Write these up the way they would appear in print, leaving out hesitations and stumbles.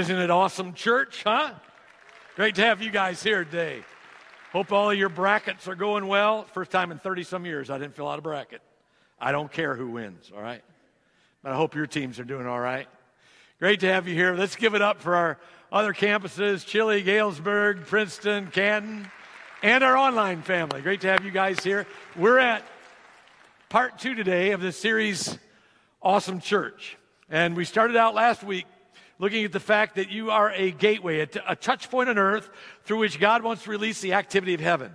Isn't it awesome, church, huh? Great to have you guys here today. Hope all of your brackets are going well. First time in 30-some years I didn't fill out a bracket. I don't care who wins, all right? But I hope your teams are doing all right. Great to have you here. Let's give it up for our other campuses, Chile, Galesburg, Princeton, Canton, and our online family. Great to have you guys here. We're at part 2 today of this series, Awesome Church. And we started out last week looking at the fact that you are a gateway, a touch point on earth through which God wants to release the activity of heaven.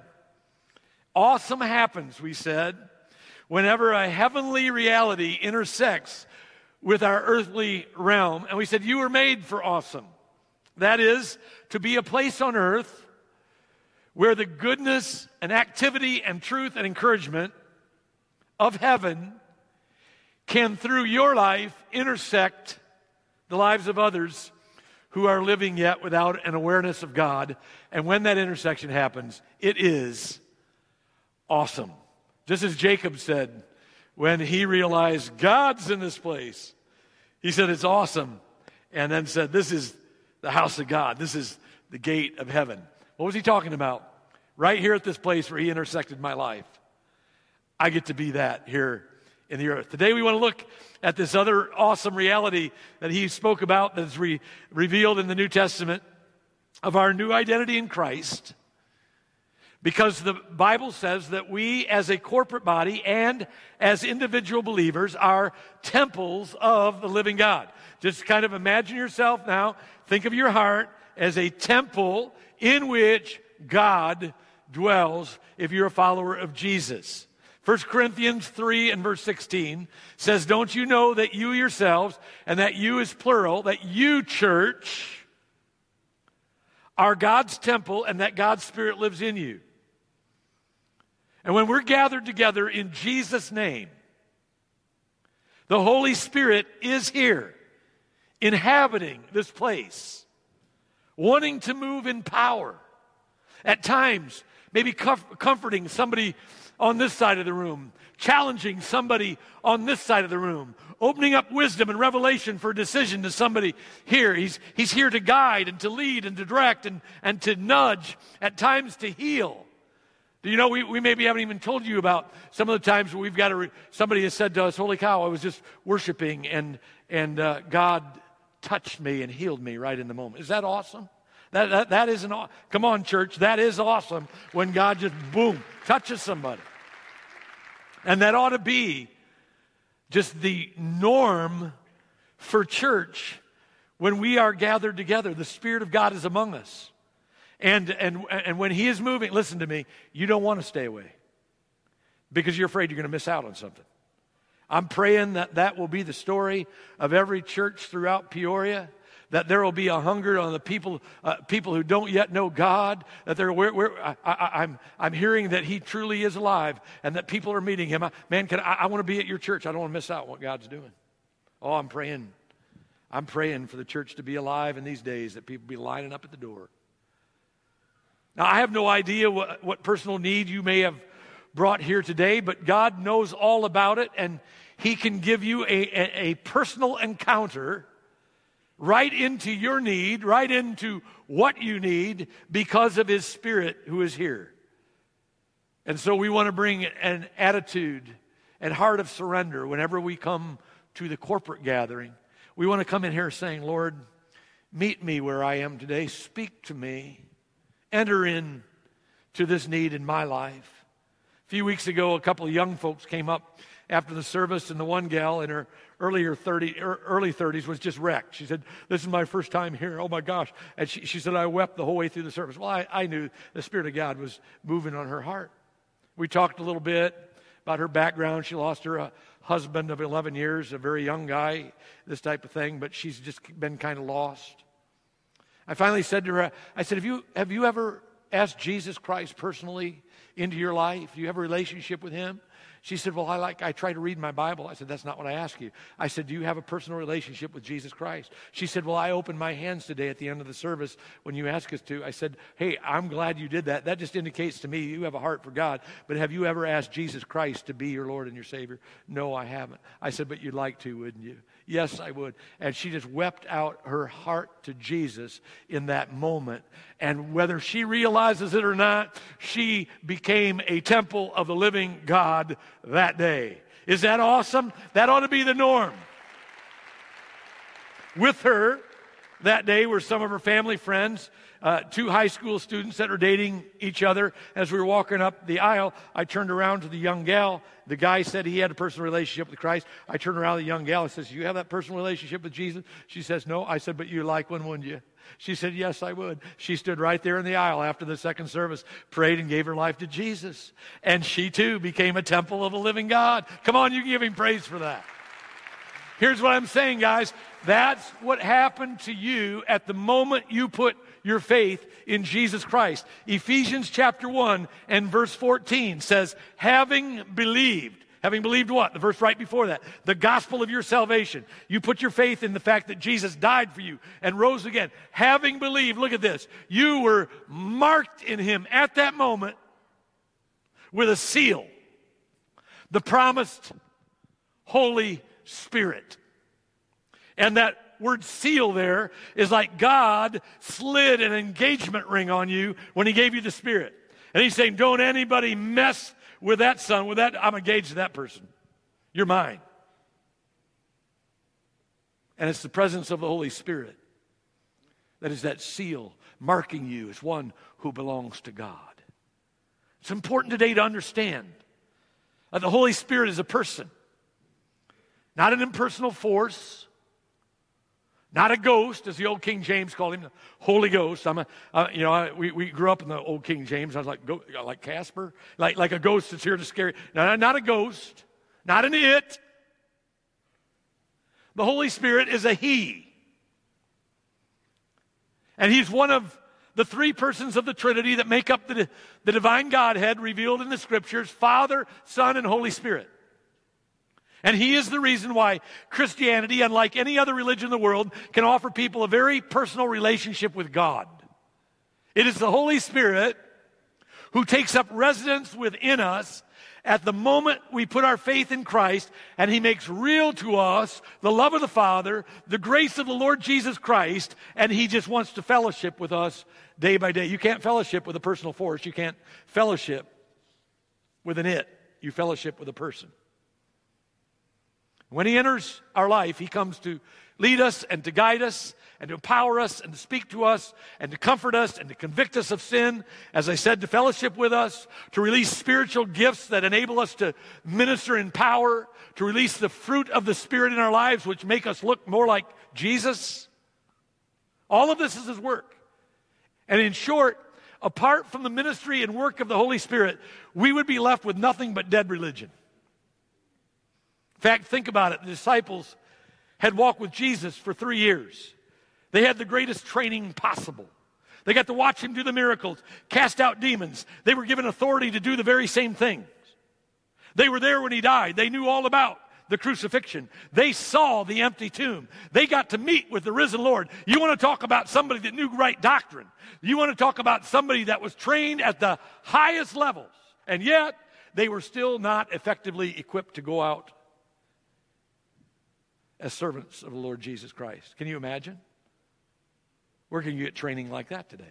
Awesome happens, we said, whenever a heavenly reality intersects with our earthly realm. And we said you were made for awesome. That is, to be a place on earth where the goodness and activity and truth and encouragement of heaven can, through your life, intersect the lives of others who are living yet without an awareness of God. And when that intersection happens, it is awesome. Just as Jacob said when he realized God's in this place, he said it's awesome, and then said this is the house of God. This is the gate of heaven. What was he talking about? Right here at this place where he intersected my life. I get to be that here in the earth. Today we want to look at this other awesome reality that he spoke about that is revealed in the New Testament of our new identity in Christ. Because the Bible says that we as a corporate body and as individual believers are temples of the living God. Just kind of imagine yourself now, think of your heart as a temple in which God dwells if you're a follower of Jesus. 1 Corinthians 3 and verse 16 says, don't you know that you yourselves, and that you is plural, that you, church, are God's temple and that God's Spirit lives in you. And when we're gathered together in Jesus' name, the Holy Spirit is here, inhabiting this place, wanting to move in power. At times, maybe comforting somebody on this side of the room, challenging somebody on this side of the room, opening up wisdom and revelation for decision to somebody here. He's here to guide and to lead and to direct and to nudge, at times to heal. Do you know, we maybe haven't even told you about some of the times where we've got somebody has said to us, holy cow, I was just worshiping and God touched me and healed me right in the moment. Is that awesome? That isn't awesome. Come on, church, that is awesome when God just, boom, touches somebody. And that ought to be just the norm for church when we are gathered together. The Spirit of God is among us. And when He is moving, listen to me, you don't want to stay away because you're afraid you're going to miss out on something. I'm praying that will be the story of every church throughout Peoria, that there will be a hunger on the people who don't yet know God, that I'm hearing that He truly is alive and that people are meeting Him. I want to be at your church. I don't want to miss out what God's doing. Oh, I'm praying for the church to be alive in these days, that people be lining up at the door. Now, I have no idea what personal need you may have brought here today, but God knows all about it, and He can give you a personal encounter right into your need, right into what you need because of His Spirit who is here. And so we want to bring an attitude and heart of surrender whenever we come to the corporate gathering. We want to come in here saying, Lord, meet me where I am today. Speak to me. Enter in to this need in my life. A few weeks ago, a couple of young folks came up after the service, and the one gal in her early 30s was just wrecked. She said, this is my first time here. Oh, my gosh. And she said, I wept the whole way through the service. Well, I knew the Spirit of God was moving on her heart. We talked a little bit about her background. She lost her husband of 11 years, a very young guy, this type of thing, but she's just been kind of lost. I finally said to her, I said, have you ever asked Jesus Christ personally into your life? Do you have a relationship with Him? She said, well, I try to read my Bible. I said, that's not what I asked you. I said, do you have a personal relationship with Jesus Christ? She said, well, I opened my hands today at the end of the service when you asked us to. I said, hey, I'm glad you did that. That just indicates to me you have a heart for God. But have you ever asked Jesus Christ to be your Lord and your Savior? No, I haven't. I said, but you'd like to, wouldn't you? Yes, I would. And she just wept out her heart to Jesus in that moment. And whether she realizes it or not, she became a temple of the living God that day. Is that awesome? That ought to be the norm. With her that day were some of her family friends, 2 high school students that are dating each other. As we were walking up the aisle, I turned around to the young gal. The guy said he had a personal relationship with Christ. I turned around to the young gal and says, you have that personal relationship with Jesus? She says, no. I said, but you like one, wouldn't you? She said, yes, I would. She stood right there in the aisle after the second service, prayed and gave her life to Jesus. And she too became a temple of the living God. Come on, you give him praise for that. Here's what I'm saying, guys. That's what happened to you at the moment you put your faith in Jesus Christ. Ephesians chapter 1 and verse 14 says, having believed what? The verse right before that. The gospel of your salvation. You put your faith in the fact that Jesus died for you and rose again. Having believed, look at this. You were marked in him at that moment with a seal. The promised Holy Spirit. And that word seal there is like God slid an engagement ring on you when he gave you the Spirit. And he's saying, don't anybody mess with that son, with that, I'm engaged to that person. You're mine. And it's the presence of the Holy Spirit that is that seal marking you as one who belongs to God. It's important today to understand that the Holy Spirit is a person, not an impersonal force, not a ghost, as the old King James called him, the Holy Ghost. We grew up in the old King James. I was like Casper, like a ghost that's here to scare you. No, not a ghost, not an it. The Holy Spirit is a he. And he's one of the 3 persons of the Trinity that make up the divine Godhead revealed in the Scriptures, Father, Son, and Holy Spirit. And he is the reason why Christianity, unlike any other religion in the world, can offer people a very personal relationship with God. It is the Holy Spirit who takes up residence within us at the moment we put our faith in Christ, and he makes real to us the love of the Father, the grace of the Lord Jesus Christ, and he just wants to fellowship with us day by day. You can't fellowship with a personal force. You can't fellowship with an it. You fellowship with a person. When he enters our life, he comes to lead us and to guide us and to empower us and to speak to us and to comfort us and to convict us of sin. As I said, to fellowship with us, to release spiritual gifts that enable us to minister in power, to release the fruit of the Spirit in our lives, which make us look more like Jesus. All of this is his work. And in short, apart from the ministry and work of the Holy Spirit, we would be left with nothing but dead religion. In fact, think about it. The disciples had walked with Jesus for 3 years. They had the greatest training possible. They got to watch him do the miracles, cast out demons. They were given authority to do the very same things. They were there when he died. They knew all about the crucifixion. They saw the empty tomb. They got to meet with the risen Lord. You want to talk about somebody that knew right doctrine. You want to talk about somebody that was trained at the highest levels. And yet, they were still not effectively equipped to go out as servants of the Lord Jesus Christ. Can you imagine? Where can you get training like that today?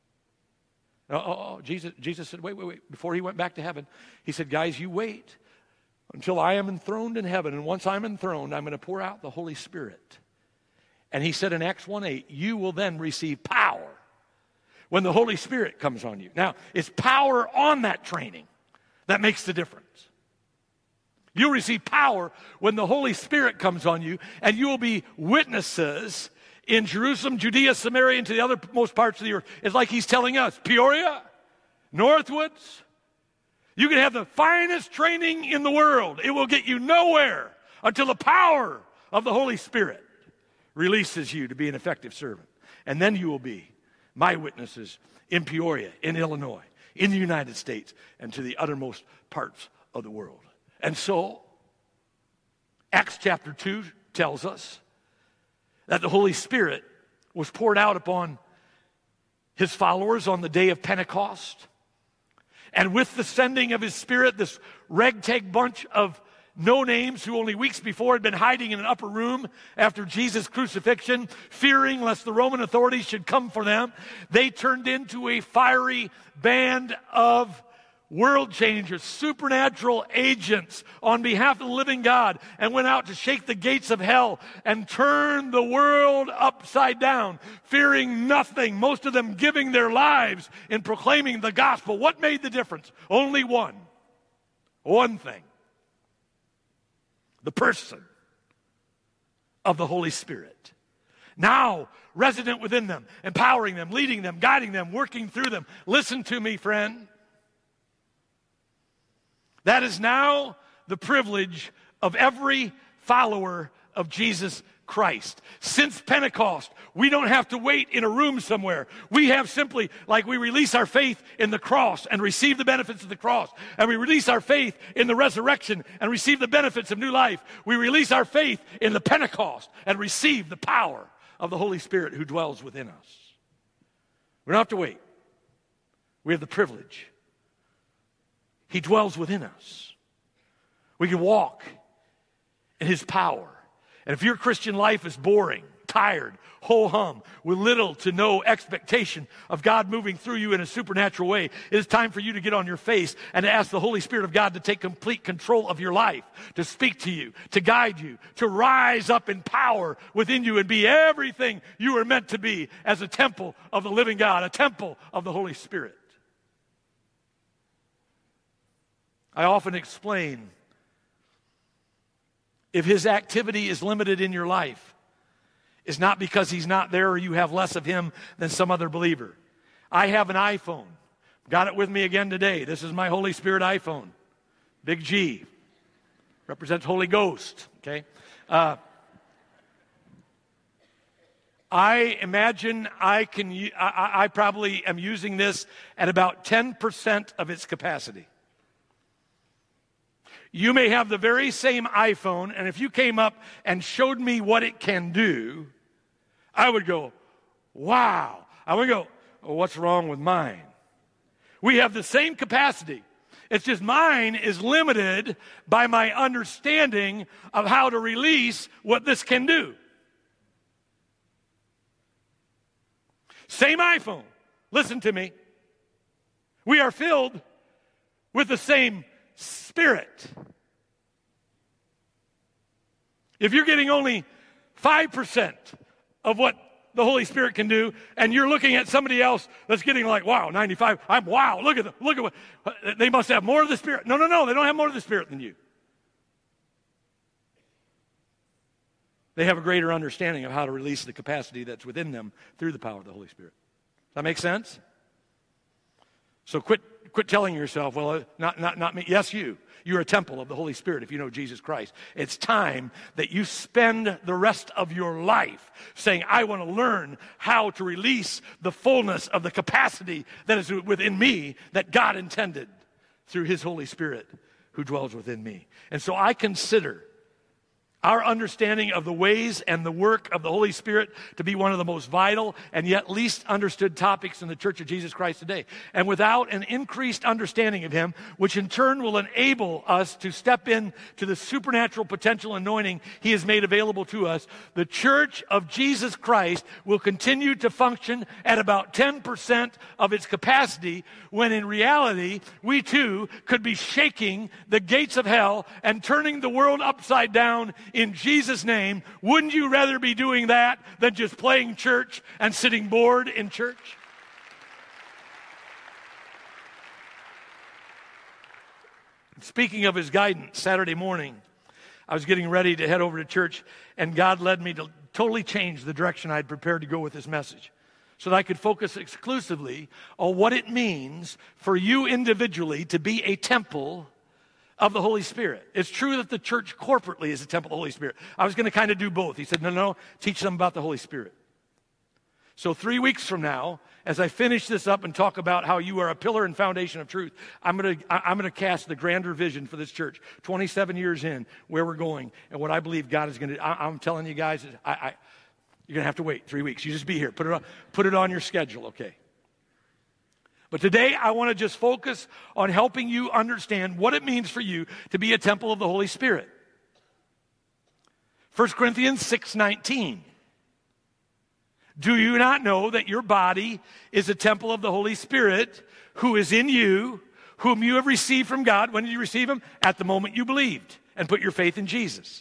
Jesus said, wait. Before he went back to heaven, he said, guys, you wait until I am enthroned in heaven. And once I'm enthroned, I'm going to pour out the Holy Spirit. And he said in Acts 1:8, you will then receive power when the Holy Spirit comes on you. Now, it's power on that training that makes the difference. You'll receive power when the Holy Spirit comes on you, and you will be witnesses in Jerusalem, Judea, Samaria, and to the othermost parts of the earth. It's like he's telling us, Peoria, Northwoods, you can have the finest training in the world. It will get you nowhere until the power of the Holy Spirit releases you to be an effective servant. And then you will be my witnesses in Peoria, in Illinois, in the United States, and to the uttermost parts of the world. And so, Acts chapter 2 tells us that the Holy Spirit was poured out upon his followers on the day of Pentecost. And with the sending of his Spirit, this ragtag bunch of no-names who only weeks before had been hiding in an upper room after Jesus' crucifixion, fearing lest the Roman authorities should come for them, they turned into a fiery band of world changers, supernatural agents on behalf of the living God, and went out to shake the gates of hell and turn the world upside down, fearing nothing, most of them giving their lives in proclaiming the gospel. What made the difference? Only one thing: the person of the Holy Spirit, now resident within them, empowering them, leading them, guiding them, working through them. Listen to me, friend. That is now the privilege of every follower of Jesus Christ. Since Pentecost, we don't have to wait in a room somewhere. We have simply, like we release our faith in the cross and receive the benefits of the cross, and we release our faith in the resurrection and receive the benefits of new life, we release our faith in the Pentecost and receive the power of the Holy Spirit who dwells within us. We don't have to wait. We have the privilege. He dwells within us. We can walk in his power. And if your Christian life is boring, tired, ho-hum, with little to no expectation of God moving through you in a supernatural way, it is time for you to get on your face and to ask the Holy Spirit of God to take complete control of your life, to speak to you, to guide you, to rise up in power within you and be everything you are meant to be as a temple of the living God, a temple of the Holy Spirit. I often explain, if his activity is limited in your life, it's not because he's not there or you have less of him than some other believer. I have an iPhone. Got it with me again today. This is my Holy Spirit iPhone. Big G. Represents Holy Ghost. Okay? I imagine I probably am using this at about 10% of its capacity. You may have the very same iPhone, and if you came up and showed me what it can do, I would go, wow. I would go, oh, what's wrong with mine? We have the same capacity. It's just mine is limited by my understanding of how to release what this can do. Same iPhone. Listen to me. We are filled with the same Spirit. If you're getting only 5% of what the Holy Spirit can do, and you're looking at somebody else that's getting like, wow, 95, wow, look at what, they must have more of the Spirit. No, they don't have more of the Spirit than you. They have a greater understanding of how to release the capacity that's within them through the power of the Holy Spirit. Does that make sense? So quit telling yourself, well, not me. Yes, you. You're a temple of the Holy Spirit if you know Jesus Christ. It's time that you spend the rest of your life saying, I want to learn how to release the fullness of the capacity that is within me that God intended through his Holy Spirit who dwells within me. And so I consider our understanding of the ways and the work of the Holy Spirit to be one of the most vital and yet least understood topics in the Church of Jesus Christ today. And without an increased understanding of him, which in turn will enable us to step into the supernatural potential anointing he has made available to us, the Church of Jesus Christ will continue to function at about 10% of its capacity, when in reality, we too could be shaking the gates of hell and turning the world upside down in Jesus' name. Wouldn't you rather be doing that than just playing church and sitting bored in church? Speaking of his guidance, Saturday morning, I was getting ready to head over to church, and God led me to totally change the direction I'd prepared to go with this message, so that I could focus exclusively on what it means for you individually to be a temple of the Holy Spirit. It's true that the church corporately is a temple of the Holy Spirit. I was going to kind of do both. He said, no, teach them about the Holy Spirit. So 3 weeks from now, as I finish this up and talk about how you are a pillar and foundation of truth, I'm gonna cast the grander vision for this church, 27 years in, where we're going, and what I believe God is going to do. I'm telling you guys, you're going to have to wait 3 weeks. You just be here. Put it on your schedule, okay? But today, I want to just focus on helping you understand what it means for you to be a temple of the Holy Spirit. 1 Corinthians 6:19. Do you not know that your body is a temple of the Holy Spirit who is in you, whom you have received from God? When did you receive him? At the moment you believed and put your faith in Jesus.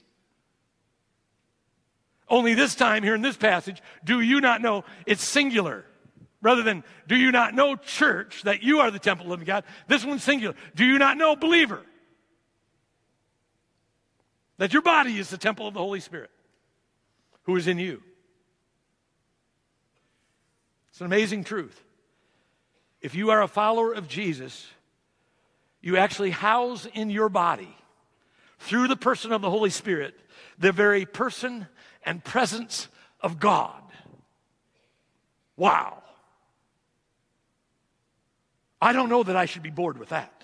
Only this time here in this passage, do you not know, it's singular. Rather than, do you not know, church, that you are the temple of God? This one's singular. Do you not know, believer, that your body is the temple of the Holy Spirit who is in you? It's an amazing truth. If you are a follower of Jesus, you actually house in your body, through the person of the Holy Spirit, the very person and presence of God. Wow. I don't know that I should be bored with that.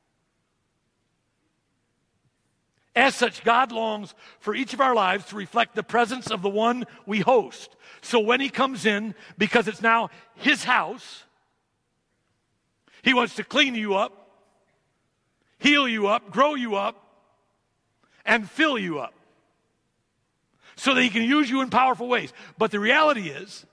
As such, God longs for each of our lives to reflect the presence of the one we host. So when he comes in, because it's now his house, he wants to clean you up, heal you up, grow you up, and fill you up so that he can use you in powerful ways. But the reality is,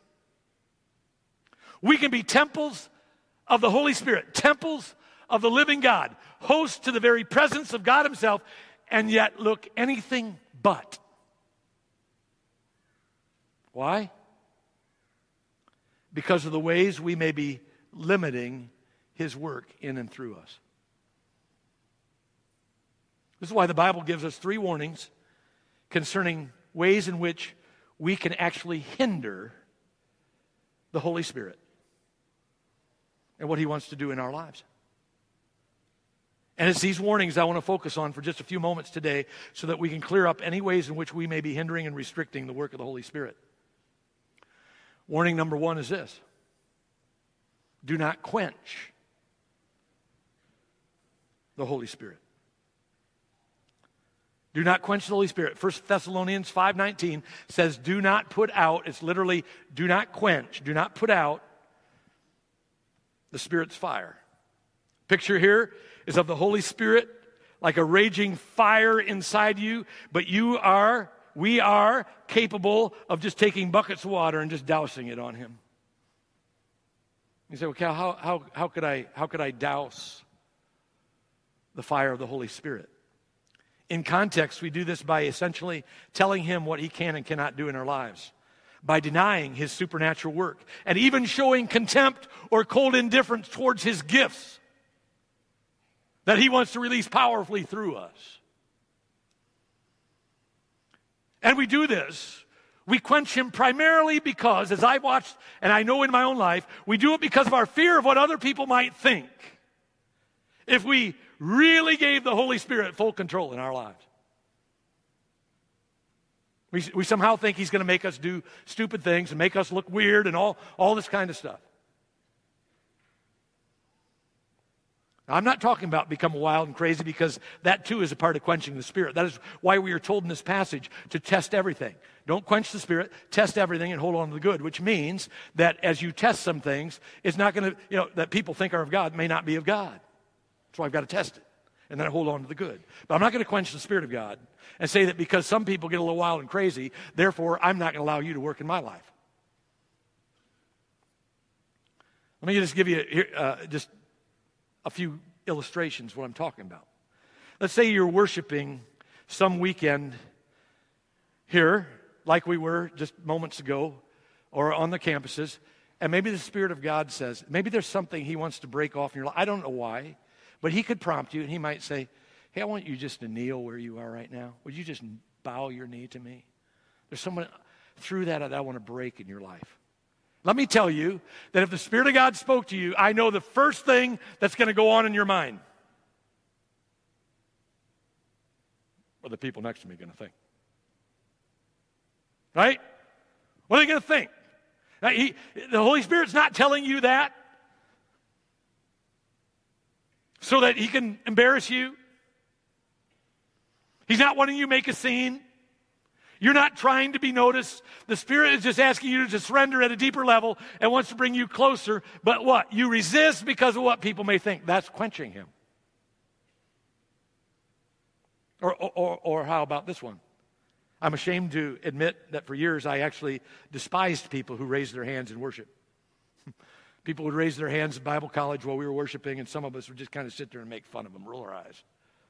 we can be temples of the Holy Spirit, temples of the living God, hosts to the very presence of God himself, and yet look anything but. Why? Because of the ways we may be limiting his work in and through us. This is why the Bible gives us 3 warnings concerning ways in which we can actually hinder the Holy Spirit and what he wants to do in our lives. And it's these warnings I want to focus on for just a few moments today so that we can clear up any ways in which we may be hindering and restricting the work of the Holy Spirit. Warning number 1 is this: do not quench the Holy Spirit. Do not quench the Holy Spirit. 1 Thessalonians 5:19 says, do not put out. It's literally, do not quench, do not put out the Spirit's fire. Picture here is of the Holy Spirit like a raging fire inside you, but we are capable of just taking buckets of water and just dousing it on him. You say, well, Cal, how could I douse the fire of the Holy Spirit? In context, we do this by essentially telling him what he can and cannot do in our lives, by denying his supernatural work, and even showing contempt or cold indifference towards his gifts that he wants to release powerfully through us. And we do this. We quench him primarily because, as I've watched and I know in my own life, we do it because of our fear of what other people might think if we really gave the Holy Spirit full control in our lives. We somehow think he's going to make us do stupid things and make us look weird and all this kind of stuff. Now, I'm not talking about become wild and crazy, because that too is a part of quenching the Spirit. That is why we are told in this passage to test everything. Don't quench the Spirit, test everything and hold on to the good, which means that as you test some things, it's not going to, that people think are of God may not be of God. That's why I've got to test it and then hold on to the good. But I'm not going to quench the Spirit of God and say that because some people get a little wild and crazy, therefore I'm not going to allow you to work in my life. Let me just give you just a few illustrations of what I'm talking about. Let's say you're worshiping some weekend here, like we were just moments ago, or on the campuses, and maybe the Spirit of God says, maybe there's something he wants to break off in your life. I don't know why, but he could prompt you, and he might say, hey, I want you just to kneel where you are right now. Would you just bow your knee to me? There's someone through that I want to break in your life. Let me tell you that if the Spirit of God spoke to you, I know the first thing that's going to go on in your mind. What are the people next to me going to think? Right? What are they going to think? The Holy Spirit's not telling you that so that he can embarrass you. He's not wanting you to make a scene. You're not trying to be noticed. The Spirit is just asking you to surrender at a deeper level and wants to bring you closer. But what? You resist because of what people may think. That's quenching him. Or how about this one? I'm ashamed to admit that for years I actually despised people who raised their hands in worship. People would raise their hands at Bible college while we were worshiping, and some of us would just kind of sit there and make fun of them, roll our eyes.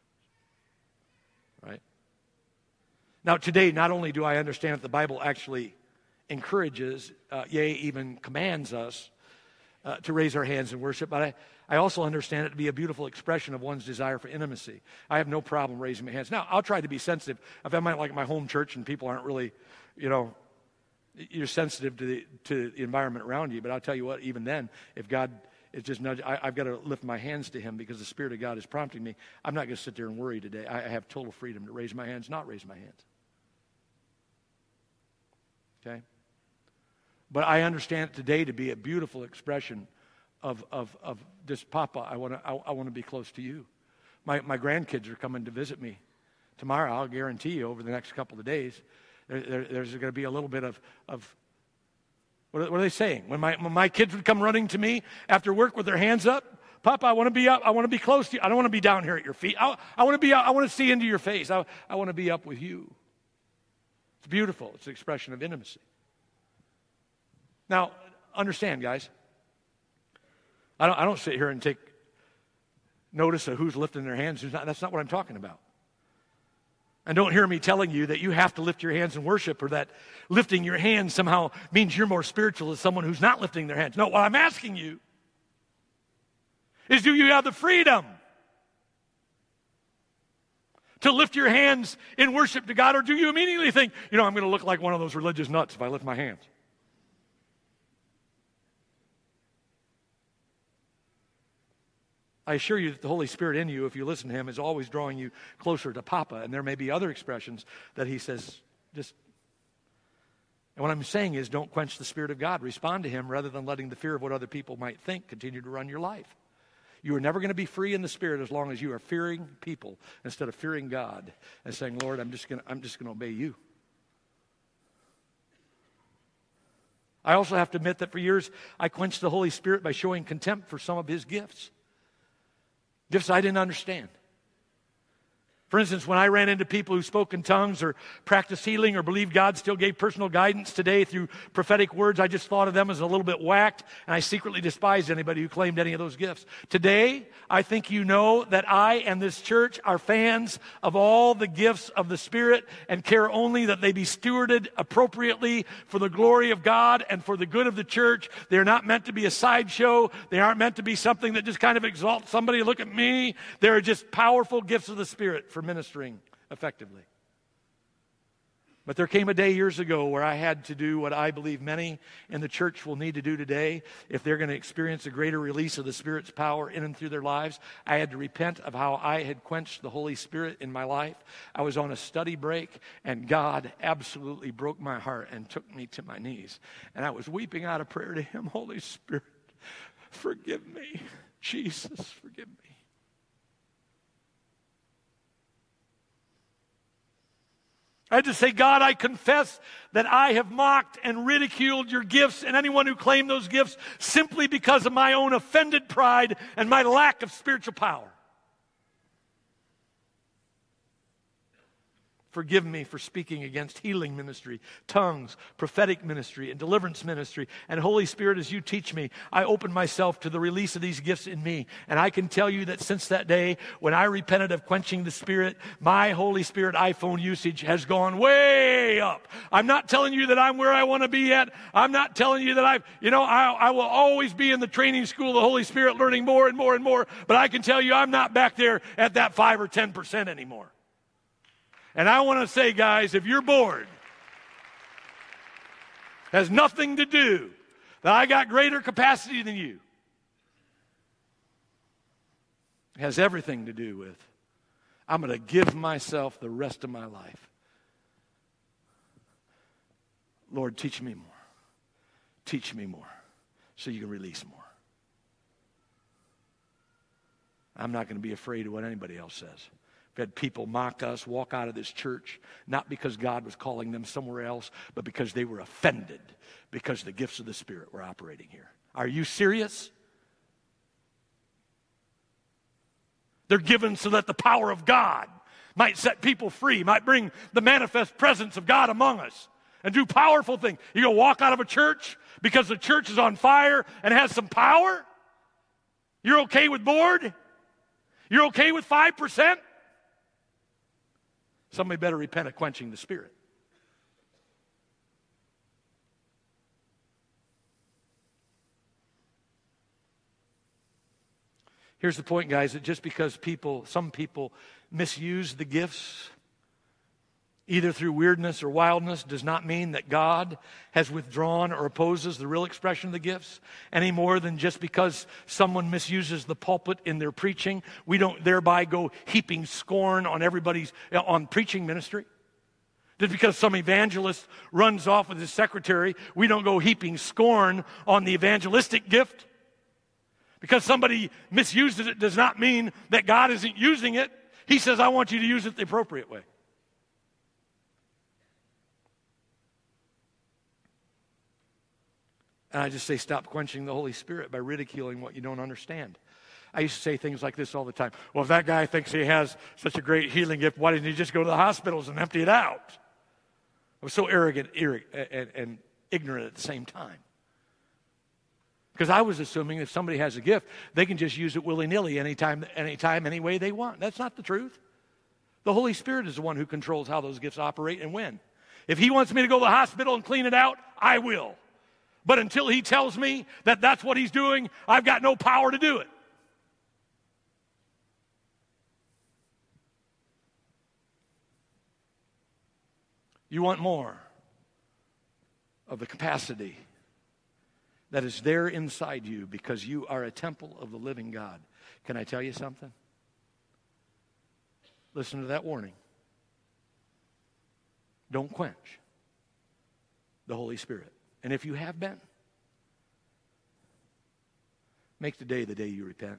Right? Now, today, not only do I understand that the Bible actually encourages, yea, even commands us to raise our hands in worship, but I also understand it to be a beautiful expression of one's desire for intimacy. I have no problem raising my hands. Now, I'll try to be sensitive. If I'm at like my home church and people aren't really, you're sensitive to the environment around you. But I'll tell you what, even then, if God is just nudging, I've got to lift my hands to him because the Spirit of God is prompting me. I'm not going to sit there and worry today. I have total freedom to raise my hands, not raise my hands. Okay? But I understand it today to be a beautiful expression of this, Papa, I want to be close to you. My grandkids are coming to visit me tomorrow. I'll guarantee you over the next couple of days, there's going to be a little bit of what are they saying? When my kids would come running to me after work with their hands up, Papa, I want to be up. I want to be close to you. I don't want to be down here at your feet. I want to be up. I want to see into your face. I want to be up with you. It's beautiful. It's an expression of intimacy. Now, understand, guys. I don't sit here and take notice of who's lifting their hands, who's not. That's not what I'm talking about. And don't hear me telling you that you have to lift your hands in worship or that lifting your hands somehow means you're more spiritual than someone who's not lifting their hands. No, what I'm asking you is, do you have the freedom to lift your hands in worship to God, or do you immediately think, I'm going to look like one of those religious nuts if I lift my hands? I assure you that the Holy Spirit in you, if you listen to him, is always drawing you closer to Papa. And there may be other expressions that he says, and what I'm saying is, don't quench the Spirit of God. Respond to him rather than letting the fear of what other people might think continue to run your life. You are never going to be free in the Spirit as long as you are fearing people instead of fearing God and saying, Lord, I'm just going to obey you. I also have to admit that for years I quenched the Holy Spirit by showing contempt for some of his gifts. Gifts I didn't understand. For instance, when I ran into people who spoke in tongues or practiced healing or believed God still gave personal guidance today through prophetic words, I just thought of them as a little bit whacked, and I secretly despised anybody who claimed any of those gifts. Today, I think you know that I and this church are fans of all the gifts of the Spirit and care only that they be stewarded appropriately for the glory of God and for the good of the church. They're not meant to be a sideshow. They aren't meant to be something that just kind of exalts somebody. Look at me. They're just powerful gifts of the Spirit for ministering effectively. But there came a day years ago where I had to do what I believe many in the church will need to do today if they're going to experience a greater release of the Spirit's power in and through their lives. I had to repent of how I had quenched the Holy Spirit in my life. I was on a study break, and God absolutely broke my heart and took me to my knees. And I was weeping out a prayer to him, Holy Spirit, forgive me. Jesus, forgive me. I had to say, God, I confess that I have mocked and ridiculed your gifts and anyone who claimed those gifts simply because of my own offended pride and my lack of spiritual power. Forgive me for speaking against healing ministry, tongues, prophetic ministry, and deliverance ministry. And Holy Spirit, as you teach me, I open myself to the release of these gifts in me. And I can tell you that since that day, when I repented of quenching the Spirit, my Holy Spirit iPhone usage has gone way up. I'm not telling you that I'm where I want to be at. I'm not telling you that I will always be in the training school of the Holy Spirit learning more and more and more. But I can tell you I'm not back there at that 5 or 10% anymore. And I want to say, guys, if you're bored, it has nothing to do that I got greater capacity than you. It has everything to do with I'm going to give myself the rest of my life. Lord, teach me more. Teach me more so you can release more. I'm not going to be afraid of what anybody else says. We've had people mock us, walk out of this church, not because God was calling them somewhere else, but because they were offended because the gifts of the Spirit were operating here. Are you serious? They're given so that the power of God might set people free, might bring the manifest presence of God among us and do powerful things. You're going to walk out of a church because the church is on fire and has some power? You're okay with board? You're okay with 5%? Somebody better repent of quenching the Spirit. Here's the point, guys, that just because some people misuse the gifts, either through weirdness or wildness, does not mean that God has withdrawn or opposes the real expression of the gifts any more than just because someone misuses the pulpit in their preaching. We don't thereby go heaping scorn on preaching ministry. Just because some evangelist runs off with his secretary, we don't go heaping scorn on the evangelistic gift. Because somebody misuses it does not mean that God isn't using it. He says, I want you to use it the appropriate way. And I just say, stop quenching the Holy Spirit by ridiculing what you don't understand. I used to say things like this all the time. Well, if that guy thinks he has such a great healing gift, why didn't he just go to the hospitals and empty it out? I was so arrogant and ignorant at the same time. Because I was assuming if somebody has a gift, they can just use it willy-nilly anytime, any way they want. That's not the truth. The Holy Spirit is the one who controls how those gifts operate and when. If He wants me to go to the hospital and clean it out, I will. But until He tells me that that's what He's doing, I've got no power to do it. You want more of the capacity that is there inside you because you are a temple of the living God. Can I tell you something? Listen to that warning. Don't quench the Holy Spirit. And if you have been, make today the day you repent.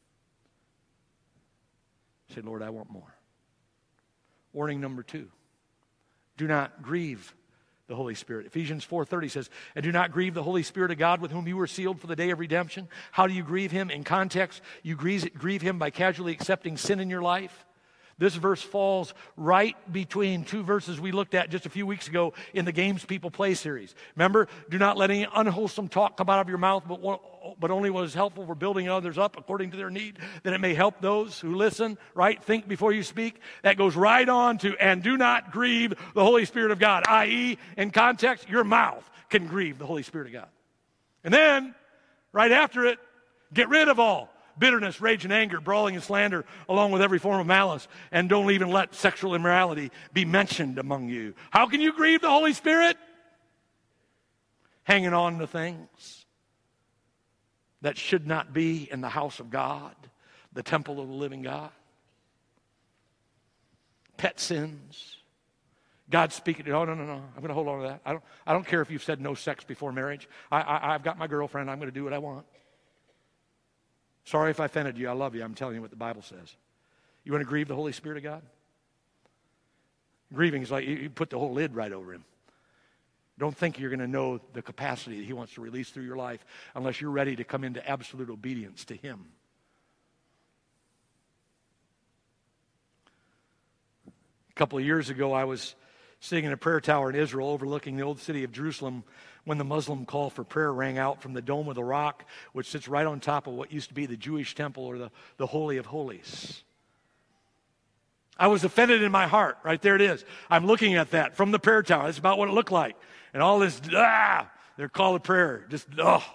Say, Lord, I want more. Warning number 2. Do not grieve the Holy Spirit. Ephesians 4:30 says, and do not grieve the Holy Spirit of God with whom you were sealed for the day of redemption. How do you grieve Him? In context, you grieve Him by casually accepting sin in your life. This verse falls right between two verses we looked at just a few weeks ago in the Games People Play series. Remember, do not let any unwholesome talk come out of your mouth, but only what is helpful for building others up according to their need, that it may help those who listen, right? Think before you speak. That goes right on to, and do not grieve the Holy Spirit of God, i.e., in context, your mouth can grieve the Holy Spirit of God. And then, right after it, get rid of all bitterness, rage, and anger, brawling and slander, along with every form of malice. And don't even let sexual immorality be mentioned among you. How can you grieve the Holy Spirit? Hanging on to things that should not be in the house of God, the temple of the living God. Pet sins. God speaking, no, I'm going to hold on to that. I don't care if you've said no sex before marriage. I've got my girlfriend. I'm going to do what I want. Sorry if I offended you. I love you. I'm telling you what the Bible says. You want to grieve the Holy Spirit of God? Grieving is like you put the whole lid right over Him. Don't think you're going to know the capacity that He wants to release through your life unless you're ready to come into absolute obedience to Him. A couple of years ago, I was sitting in a prayer tower in Israel overlooking the old city of Jerusalem when the Muslim call for prayer rang out from the Dome of the Rock, which sits right on top of what used to be the Jewish temple or the Holy of Holies. I was offended in my heart. Right there it is. I'm looking at that from the prayer tower. That's about what it looked like. And all this, their call of prayer, just,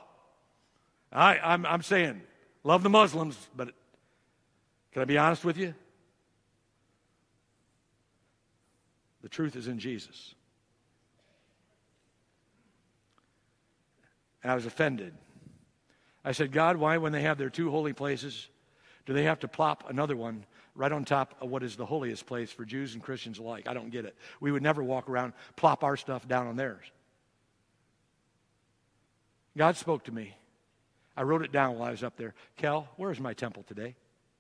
I'm saying, love the Muslims, but can I be honest with you? The truth is in Jesus. And I was offended. I said, God, why, when they have their two holy places, do they have to plop another one right on top of what is the holiest place for Jews and Christians alike? I don't get it. We would never walk around, plop our stuff down on theirs. God spoke to me. I wrote it down while I was up there. Kel, where's my temple today?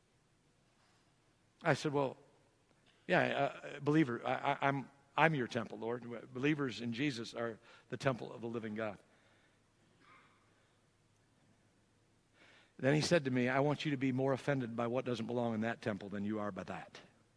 I said, well, yeah, believer, I'm your temple, Lord. Believers in Jesus are the temple of the living God. Then he said to me, I want you to be more offended by what doesn't belong in that temple than you are by that.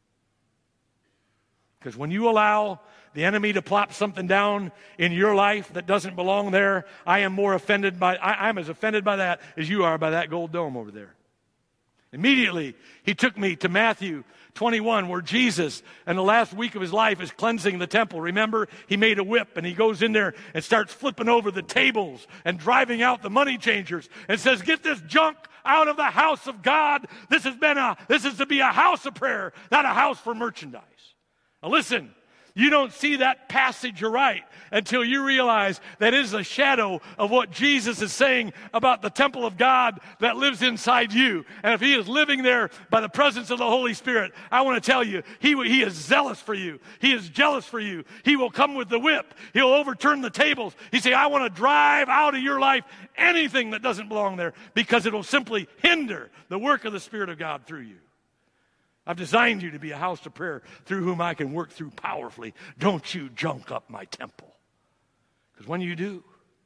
Because when you allow the enemy to plop something down in your life that doesn't belong there, I'm as offended by that as you are by that gold dome over there. Immediately, he took me to Matthew 21, where Jesus, in the last week of his life, is cleansing the temple. Remember, he made a whip, and he goes in there and starts flipping over the tables and driving out the money changers and says, get this junk out of the house of God. This is to be a house of prayer, not a house for merchandise. Now listen, you don't see that passage right until you realize that is a shadow of what Jesus is saying about the temple of God that lives inside you. And if he is living there by the presence of the Holy Spirit, I want to tell you, he is zealous for you. He is jealous for you. He will come with the whip. He'll overturn the tables. He say, I want to drive out of your life anything that doesn't belong there, because it will simply hinder the work of the Spirit of God through you. I've designed you to be a house of prayer through whom I can work through powerfully. Don't you junk up my temple. Because when you do,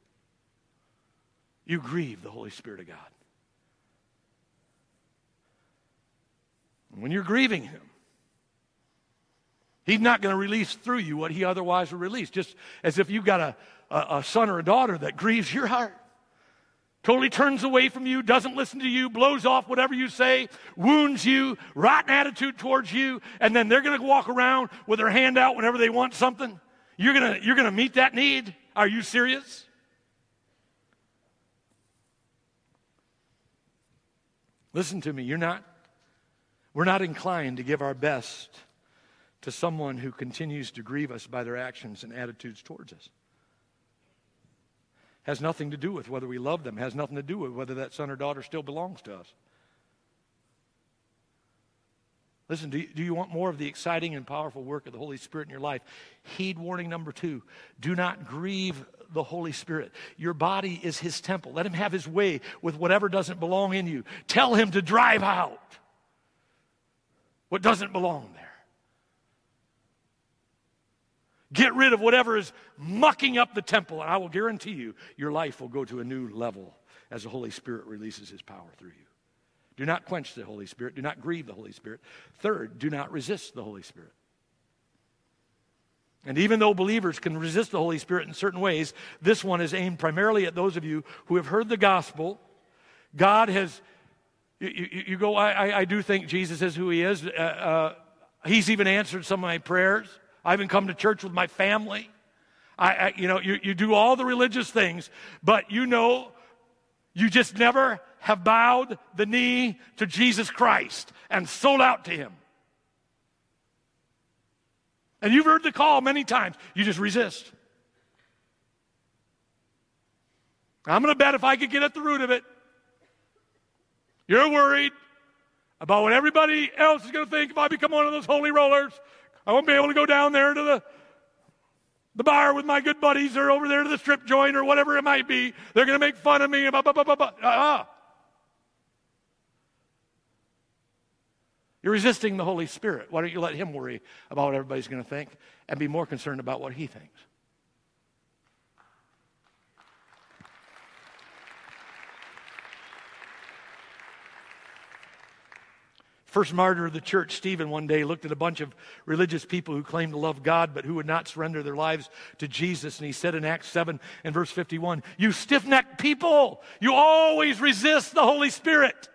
you grieve the Holy Spirit of God. And when you're grieving him, he's not going to release through you what he otherwise would release. Just as if you've got a son or a daughter that grieves your heart. Totally turns away from you, doesn't listen to you, blows off whatever you say, wounds you, rotten attitude towards you, and then they're going to walk around with their hand out whenever they want something. You're going to meet that need? Are you serious? Listen to me, we're not inclined to give our best to someone who continues to grieve us by their actions and attitudes towards us. Has nothing to do with whether we love them. Has nothing to do with whether that son or daughter still belongs to us. Listen, do you want more of the exciting and powerful work of the Holy Spirit in your life? Heed warning number 2. Do not grieve the Holy Spirit. Your body is his temple. Let him have his way with whatever doesn't belong in you. Tell him to drive out what doesn't belong there. Get rid of whatever is mucking up the temple, and I will guarantee you, your life will go to a new level as the Holy Spirit releases his power through you. Do not quench the Holy Spirit. Do not grieve the Holy Spirit. Third, do not resist the Holy Spirit. And even though believers can resist the Holy Spirit in certain ways, this one is aimed primarily at those of you who have heard the gospel. God has, you go, I do think Jesus is who he is. He's even answered some of my prayers. I even come to church with my family. You do all the religious things, but you just never have bowed the knee to Jesus Christ and sold out to him. And you've heard the call many times. You just resist. I'm going to bet if I could get at the root of it, you're worried about what everybody else is going to think if I become one of those holy rollers. I won't be able to go down there to the bar with my good buddies, or over there to the strip joint, or whatever it might be. They're going to make fun of me. You're resisting the Holy Spirit. Why don't you let him worry about what everybody's going to think and be more concerned about what he thinks? First martyr of the church, Stephen, one day looked at a bunch of religious people who claimed to love God but who would not surrender their lives to Jesus. And he said in Acts 7 and verse 51, you stiff-necked people, you always resist the Holy Spirit.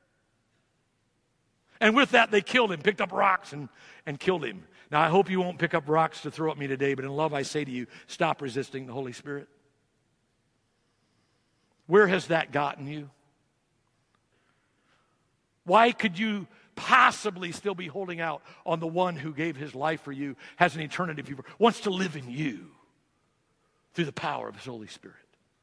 And with that, they killed him, picked up rocks and killed him. Now, I hope you won't pick up rocks to throw at me today, but in love I say to you, stop resisting the Holy Spirit. Where has that gotten you? Why could you possibly still be holding out on the one who gave his life for you, has an eternity for you, wants to live in you through the power of his Holy Spirit?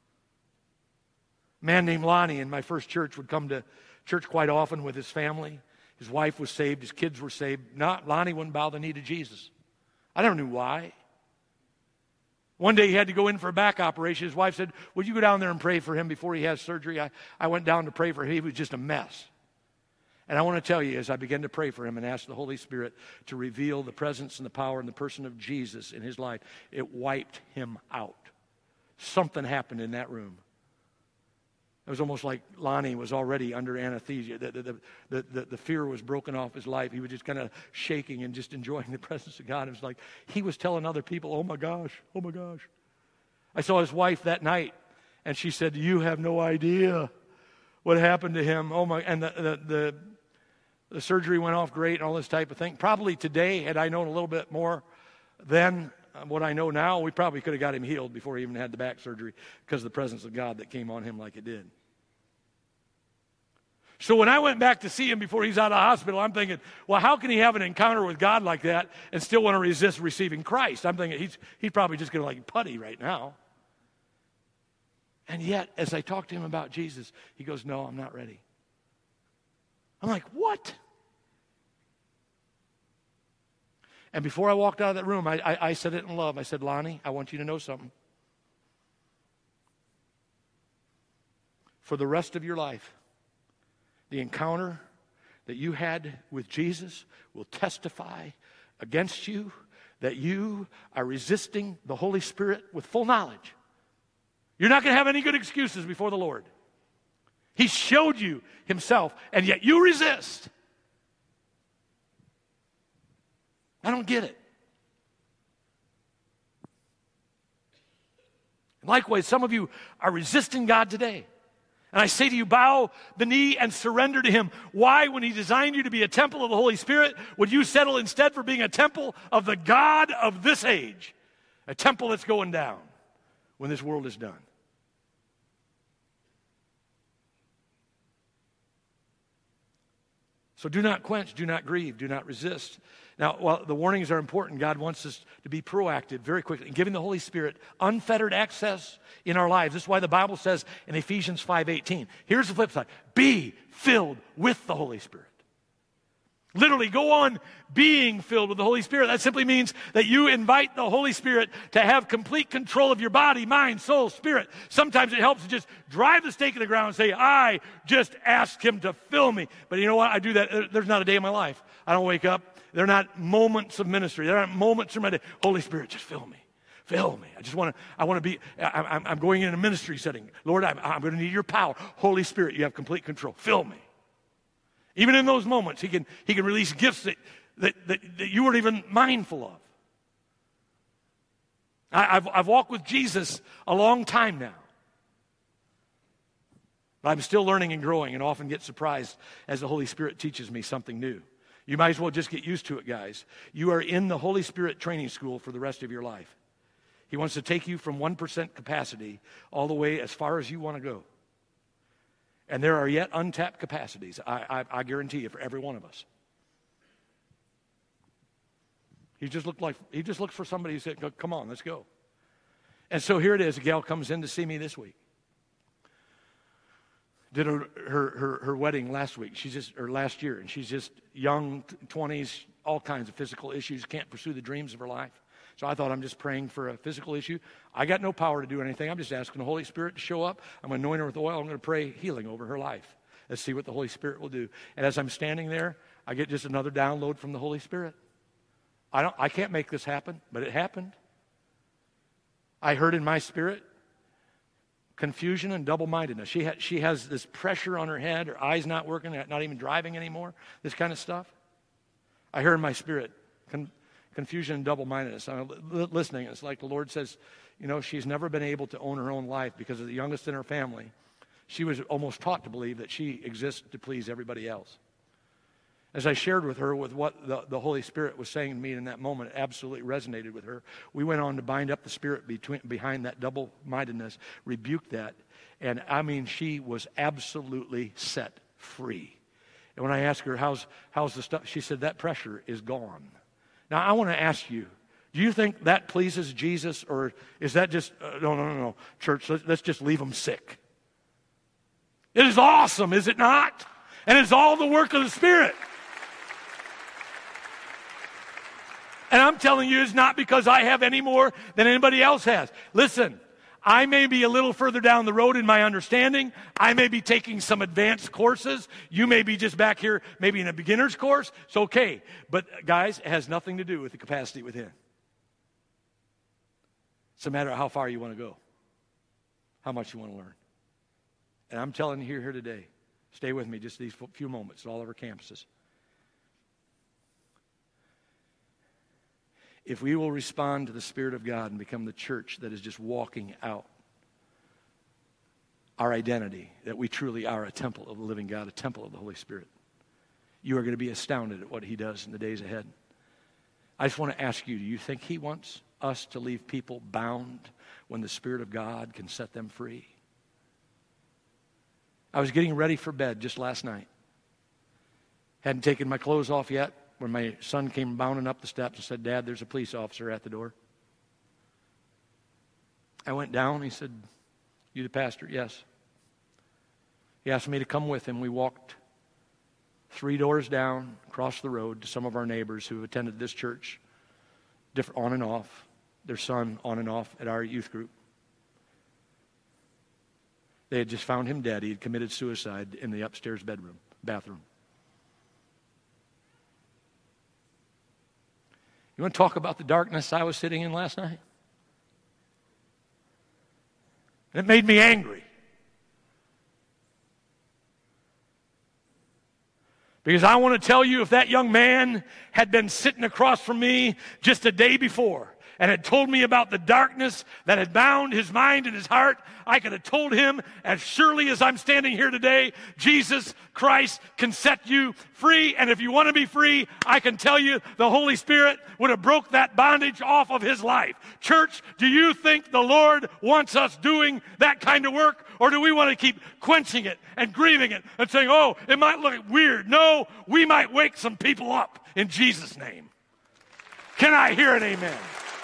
A man named Lonnie in my first church would come to church quite often with his family. His wife was saved, his kids were saved. Lonnie wouldn't bow the knee to Jesus. I never knew why. One day he had to go in for a back operation. His wife said, would you go down there and pray for him before he has surgery? I went down to pray for him. He was just a mess. And I want to tell you, as I began to pray for him and ask the Holy Spirit to reveal the presence and the power and the person of Jesus in his life, it wiped him out. Something happened in that room. It was almost like Lonnie was already under anesthesia. The fear was broken off his life. He was just kind of shaking and just enjoying the presence of God. It was like he was telling other people, oh my gosh, oh my gosh. I saw his wife that night, and she said, you have no idea what happened to him. Oh my, and the surgery went off great and all this type of thing. Probably today, had I known a little bit more then, what I know now, we probably could have got him healed before he even had the back surgery because of the presence of God that came on him like it did. So when I went back to see him before he's out of the hospital, I'm thinking, well, how can he have an encounter with God like that and still want to resist receiving Christ? I'm thinking he's probably just going to like putty right now. And yet, as I talked to him about Jesus, he goes, no, I'm not ready. I'm like, what? And before I walked out of that room, I said it in love. I said, Lonnie, I want you to know something. For the rest of your life, the encounter that you had with Jesus will testify against you that you are resisting the Holy Spirit with full knowledge. You're not going to have any good excuses before the Lord. He showed you himself, and yet you resist. I don't get it. Likewise, some of you are resisting God today. And I say to you, bow the knee and surrender to him. Why, when he designed you to be a temple of the Holy Spirit, would you settle instead for being a temple of the God of this age? A temple that's going down when this world is done. So do not quench, do not grieve, do not resist. Now, while the warnings are important, God wants us to be proactive very quickly in giving the Holy Spirit unfettered access in our lives. This is why the Bible says in Ephesians 5:18, here's the flip side, be filled with the Holy Spirit. Literally, go on being filled with the Holy Spirit. That simply means that you invite the Holy Spirit to have complete control of your body, mind, soul, spirit. Sometimes it helps to just drive the stake in the ground and say, I just asked him to fill me. But you know what? I do that. There's not a day in my life I don't wake up. They're not moments of ministry. They're not moments of my day. Holy Spirit, just fill me. Fill me. I'm going in a ministry setting. Lord, I'm going to need your power. Holy Spirit, you have complete control. Fill me. Even in those moments, he can release gifts that you weren't even mindful of. I've walked with Jesus a long time now. But I'm still learning and growing and often get surprised as the Holy Spirit teaches me something new. You might as well just get used to it, guys. You are in the Holy Spirit training school for the rest of your life. He wants to take you from 1% capacity all the way as far as you want to go. And there are yet untapped capacities, I guarantee you, for every one of us. He just looks for somebody who said, come on, let's go. And so here it is. A gal comes in to see me this week. Did her wedding last week. Last year. And she's just young, 20s, all kinds of physical issues, can't pursue the dreams of her life. So I thought, I'm just praying for a physical issue. I got no power to do anything. I'm just asking the Holy Spirit to show up. I'm going to anoint her with oil. I'm going to pray healing over her life. Let's see what the Holy Spirit will do. And as I'm standing there, I get just another download from the Holy Spirit. I can't make this happen, but it happened. I heard in my spirit confusion and double-mindedness. She has this pressure on her head. Her eyes not working, not even driving anymore, this kind of stuff. I heard in my spirit confusion and double-mindedness. I'm listening. It's like the Lord says, she's never been able to own her own life because of the youngest in her family. She was almost taught to believe that she exists to please everybody else. As I shared with her with what the Holy Spirit was saying to me in that moment, it absolutely resonated with her. We went on to bind up the spirit behind that double-mindedness, rebuke that, and she was absolutely set free. And when I asked her, how's the stuff, she said, that pressure is gone. Now, I want to ask you, do you think that pleases Jesus, or is that just, no, church, let's just leave them sick? It is awesome, is it not? And it's all the work of the Spirit. And I'm telling you, it's not because I have any more than anybody else has. Listen, I may be a little further down the road in my understanding. I may be taking some advanced courses. You may be just back here, maybe in a beginner's course. It's okay. But guys, it has nothing to do with the capacity within. It's a matter of how far you want to go, how much you want to learn. And I'm telling you here today, stay with me just these few moments at all of our campuses. If we will respond to the Spirit of God and become the church that is just walking out our identity, that we truly are a temple of the living God, a temple of the Holy Spirit, you are going to be astounded at what He does in the days ahead. I just want to ask you, do you think He wants us to leave people bound when the Spirit of God can set them free? I was getting ready for bed just last night. Hadn't taken my clothes off yet when my son came bounding up the steps and said, "Dad, there's a police officer at the door." I went down. He said, "You the pastor?" "Yes." He asked me to come with him. We walked 3 doors down, across the road to some of our neighbors who attended this church, different on and off, their son on and off at our youth group. They had just found him dead. He had committed suicide in the upstairs bathroom. You want to talk about the darkness I was sitting in last night? And it made me angry. Because I want to tell you, if that young man had been sitting across from me just a day before and had told me about the darkness that had bound his mind and his heart, I could have told him, as surely as I'm standing here today, Jesus Christ can set you free. And if you want to be free, I can tell you the Holy Spirit would have broke that bondage off of his life. Church, do you think the Lord wants us doing that kind of work? Or do we want to keep quenching it and grieving it and saying, "Oh, it might look weird"? No, we might wake some people up in Jesus' name. Can I hear an amen?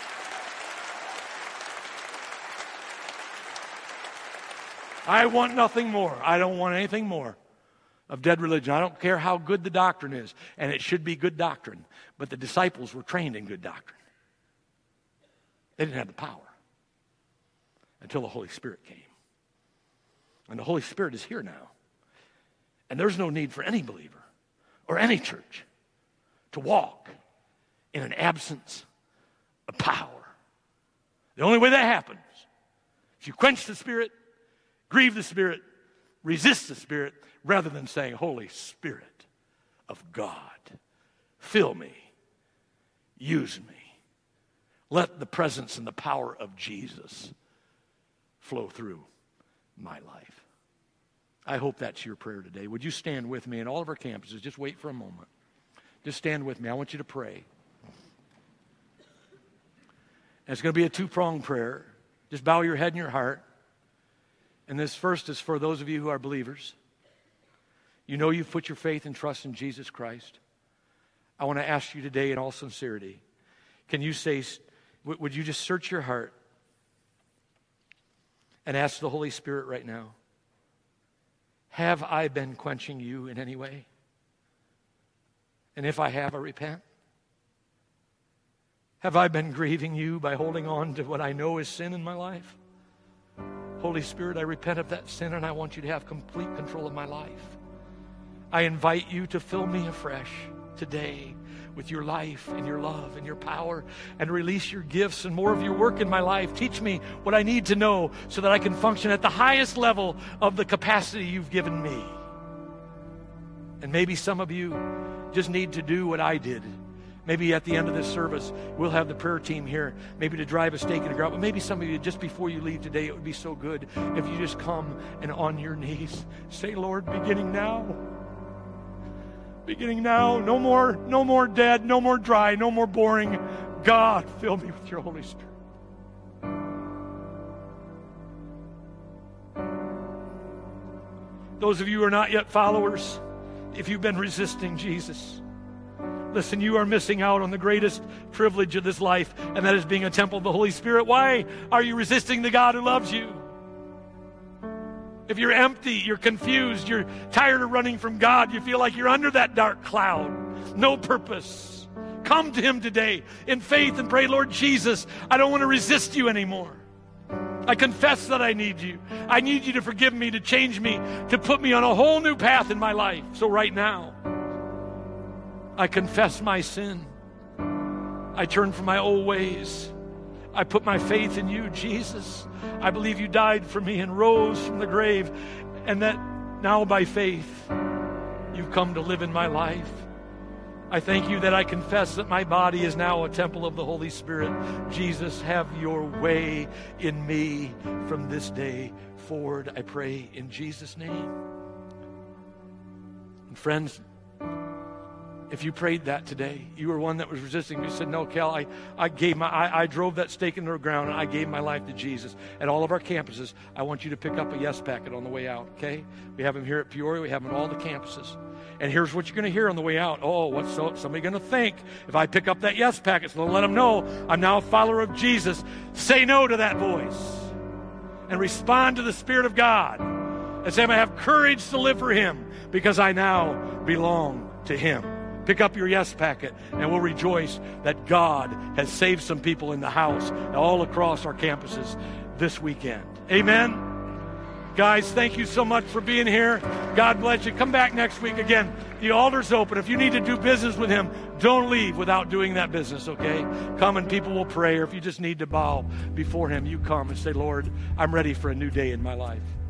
I want nothing more. I don't want anything more of dead religion. I don't care how good the doctrine is, and it should be good doctrine. But the disciples were trained in good doctrine. They didn't have the power until the Holy Spirit came. And the Holy Spirit is here now. And there's no need for any believer or any church to walk in an absence of power. The only way that happens is you quench the Spirit, grieve the Spirit, resist the Spirit, rather than saying, "Holy Spirit of God, fill me, use me. Let the presence and the power of Jesus flow through my life." I hope that's your prayer today. Would you stand with me in all of our campuses? Just wait for a moment. Just stand with me. I want you to pray. And it's going to be a two-pronged prayer. Just bow your head and your heart. And this first is for those of you who are believers. You know you've put your faith and trust in Jesus Christ. I want to ask you today in all sincerity, can you say, would you just search your heart and ask the Holy Spirit right now, have I been quenching you in any way? And if I have, I repent. Have I been grieving you by holding on to what I know is sin in my life? Holy Spirit, I repent of that sin, and I want you to have complete control of my life. I invite you to fill me afresh today with your life and your love and your power, and release your gifts and more of your work in my life. Teach me what I need to know so that I can function at the highest level of the capacity you've given me. And maybe some of you just need to do what I did. Maybe at the end of this service, we'll have the prayer team here, maybe to drive a stake in the ground. But maybe some of you, just before you leave today, it would be so good if you just come and on your knees say, "Lord, beginning now, no more dead, no more dry, no more boring. God, fill me with your Holy Spirit." Those of you who are not yet followers, if you've been resisting Jesus, listen, you are missing out on the greatest privilege of this life, and that is being a temple of the Holy Spirit. Why are you resisting the God who loves you? If you're empty, you're confused, you're tired of running from God, you feel like you're under that dark cloud, no purpose, come to him today in faith and pray, Lord Jesus, I don't want to resist you anymore. I confess that I need you. I need you to forgive me, to change me, to put me on a whole new path in my life. So right now, I confess my sin. I turn from my old ways. I put my faith in you, Jesus. I believe you died for me and rose from the grave, and that now by faith, you've come to live in my life. I thank you that I confess that my body is now a temple of the Holy Spirit. Jesus, have your way in me from this day forward. I pray in Jesus' name. And friends, if you prayed that today, you were one that was resisting. You said, no, Cal, I drove that stake into the ground and I gave my life to Jesus. At all of our campuses, I want you to pick up a yes packet on the way out, okay? We have them here at Peoria. We have them at all the campuses. And here's what you're going to hear on the way out. Oh, what's somebody going to think if I pick up that yes packet? So let them know I'm now a follower of Jesus. Say no to that voice and respond to the Spirit of God and say, I'm going to have courage to live for him because I now belong to him. Pick up your yes packet and we'll rejoice that God has saved some people in the house all across our campuses this weekend. Amen. Guys, thank you so much for being here. God bless you. Come back next week again. The altar's open. If you need to do business with him, don't leave without doing that business, okay? Come and people will pray. Or if you just need to bow before him, you come and say, Lord, I'm ready for a new day in my life.